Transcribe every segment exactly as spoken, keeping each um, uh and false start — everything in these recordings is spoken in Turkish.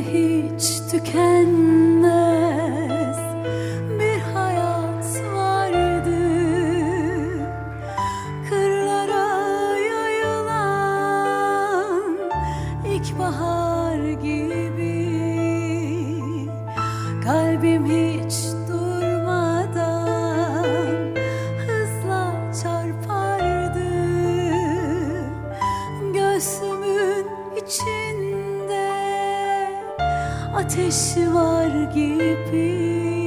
hiç tükenmez bir hayat vardı. Kırlara yayılan ilkbahar gibi kalbim hiç durmadan hızla çarpardı. Göğsümün içinde ateş var gibi,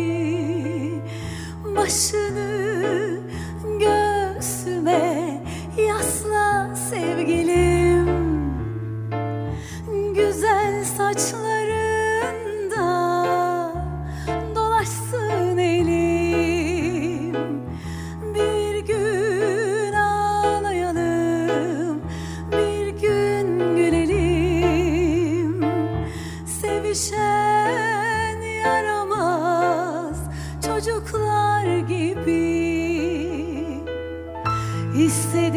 başını göğsüme yasla sevgilim. Güzel saçlarında dolaşsın elim. Bir gün ağlayalım, bir gün gülelim. Sevişen yaramaz çocuklar gibi. İsterim